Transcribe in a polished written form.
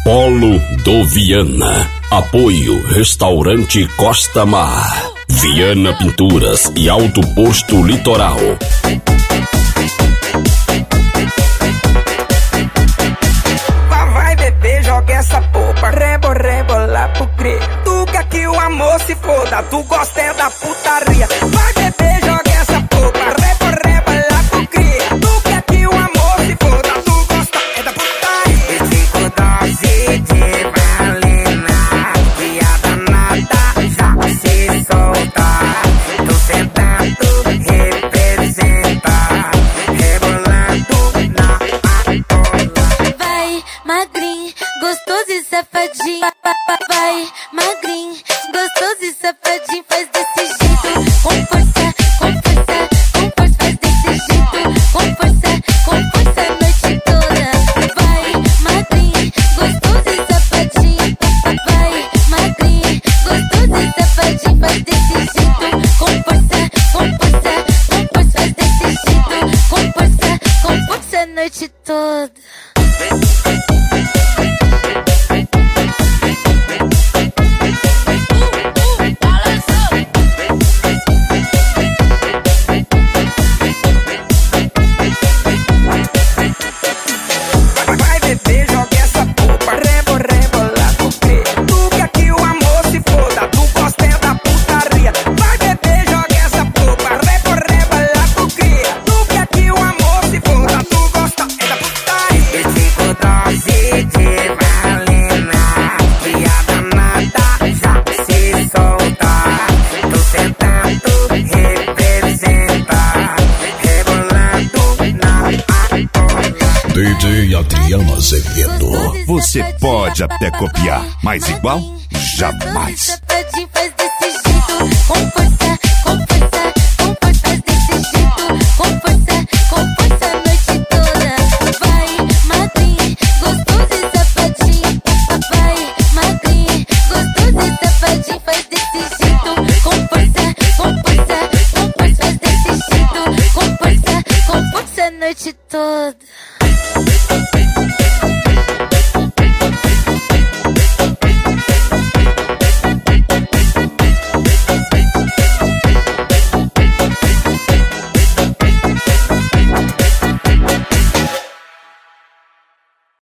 Polo do Viana. Apoio Restaurante Costa Mar. Viana Pinturas e Alto Posto Litoral. Vai bebê, joga essa popa, rebola pro crê. Tu quer que o amor se foda, tu gosta é da putaria. Vai bebê, joga essa popa, rebola pro crê. Tu quer que o amor se foda, tu gosta é da putaria. Cinco doses de valina, e a danada já se solta. Tu sentado representa, rebolando na atola. Vai, magrinho, gostoso e safadinho. Vai, magrinho, gostoso e safadinho. Faz desse jeito, com força, com força, com força. Faz desse jeito, com força a noite toda. Vai, magrinho, gostoso e safadinho. Vai, magrinho, gostoso e safadinho. Faz desse jeito, com força, com força, com força. Faz desse jeito, com força a noite toda. Vai beber, joga essa popa, rebola pro crê. Tu quer que o amor se foda, tu gosta é da putaria. Vai beber, joga essa popa, rebola pro crê. Tu quer que o amor se foda, tu gosta é da putaria. Cinco doses de valina, e a danada já se solta. Tu sentado representa, rebolando na atola. DJ Adriano Azevedo. Você pode até copiar, mas igual, jamais. Safadinho, faz desse jeito, com força, com força, com força. Faz desse jeito, com força a noite toda. Vai, magrinho, gostoso e safadinho. Vai, magrinho, gostoso e safadinho. Faz desse jeito, com força, com força, com força. Faz desse jeito, com força a noite toda.